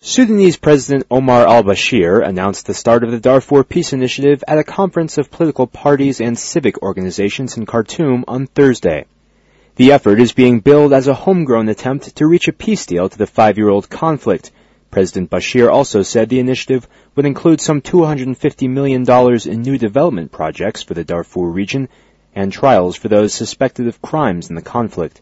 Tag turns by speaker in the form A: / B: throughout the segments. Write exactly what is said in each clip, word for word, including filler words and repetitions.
A: Sudanese President Omar al-Bashir announced the start of the Darfur Peace Initiative at a conference of political parties and civic organizations in Khartoum on Thursday. The effort is being billed as a homegrown attempt to reach a peace deal to the five-year-old conflict. President Bashir also said the initiative would include some two hundred fifty million dollars in new development projects for the Darfur region and trials for those suspected of crimes in the conflict.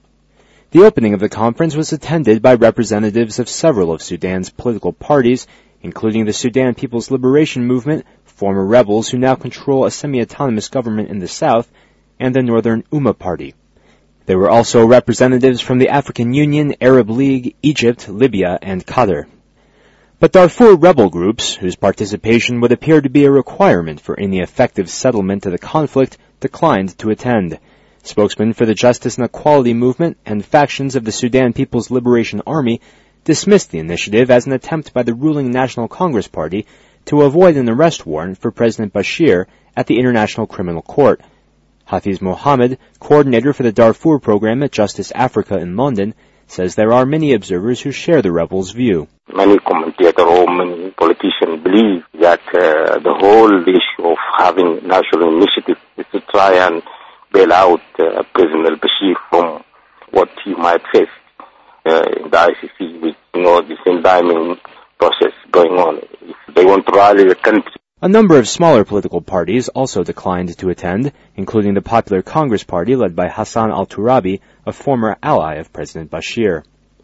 A: The opening of the conference was attended by representatives of several of Sudan's political parties, including the Sudan People's Liberation Movement, former rebels who now control a semi-autonomous government in the south, and the Northern Umma Party. There were also representatives from the African Union, Arab League, Egypt, Libya, and Qatar. But Darfur rebel groups, whose participation would appear to be a requirement for any effective settlement of the conflict, declined to attend. Spokesmen for the Justice and Equality Movement and factions of the Sudan People's Liberation Army dismissed the initiative as an attempt by the ruling National Congress Party to avoid an arrest warrant for President Bashir at the International Criminal Court. Hafiz Mohammed, coordinator for the Darfur program at Justice Africa in London, says there are many observers who share the rebels' view.
B: Many commentators or many politicians believe that uh, the whole issue of having national initiative is to try and bail out uh, President al-Bashir from what he might face uh, in the I C C with, you know, this indictment process going on. If they want to rally the country.
A: A number of smaller political parties also declined to attend, including the Popular Congress Party led by Hassan al-Turabi, a former ally of President Bashir.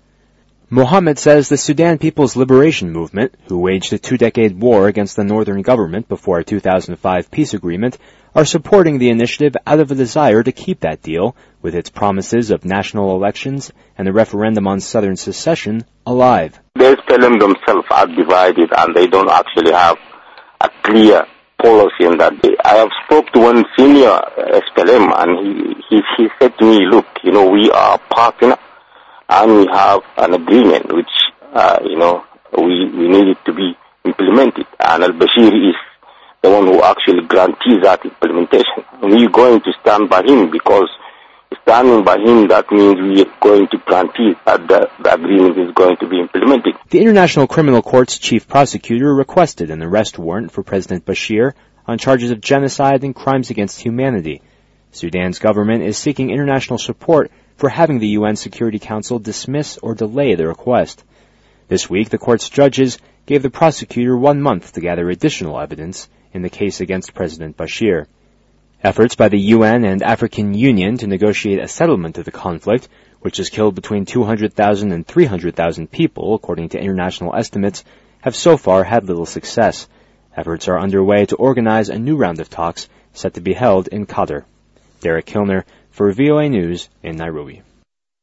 A: Mohammed says the Sudan People's Liberation Movement, who waged a two-decade war against the northern government before a two thousand five peace agreement, are supporting the initiative out of a desire to keep that deal, with its promises of national elections and a referendum on southern secession, alive.
B: The S P L M themselves are divided and they don't actually have a clear policy in that day. I have spoke to one senior S P L M and he, he, he said to me, look, you know, we are a partner and we have an agreement which, uh, you know, we, we need it to be implemented. And al-Bashir is the one who actually guarantees that implementation. And we're going to stand by him because standing by him, that means we are going to guarantee that the, the agreement is going to be implemented.
A: The International Criminal Court's chief prosecutor requested an arrest warrant for President Bashir on charges of genocide and crimes against humanity. Sudan's government is seeking international support for having the U N Security Council dismiss or delay the request. This week, the court's judges gave the prosecutor one month to gather additional evidence in the case against President Bashir. Efforts by the U N and African Union to negotiate a settlement of the conflict, which has killed between two hundred thousand and three hundred thousand people, according to international estimates, have so far had little success. Efforts are underway to organize a new round of talks set to be held in Qatar. Derek Kilner for V O A News in Nairobi.